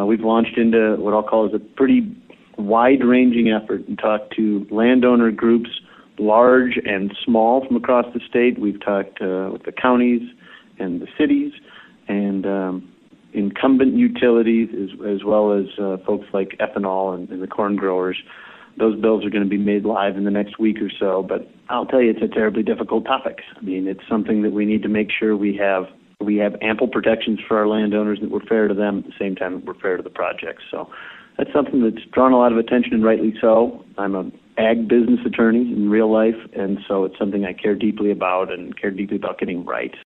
we've launched into what I'll call is a pretty wide-ranging effort and talked to landowner groups, large and small from across the state. We've talked with the counties and the cities and incumbent utilities as well as folks like ethanol and the corn growers. Those bills are going to be made live in the next week or so, but I'll tell you, it's a terribly difficult topic. I mean, it's something that we need to make sure we have ample protections for our landowners, that we're fair to them at the same time that we're fair to the projects. So that's something that's drawn a lot of attention, and rightly so. I'm an ag business attorney in real life, and so it's something I care deeply about and care deeply about getting right.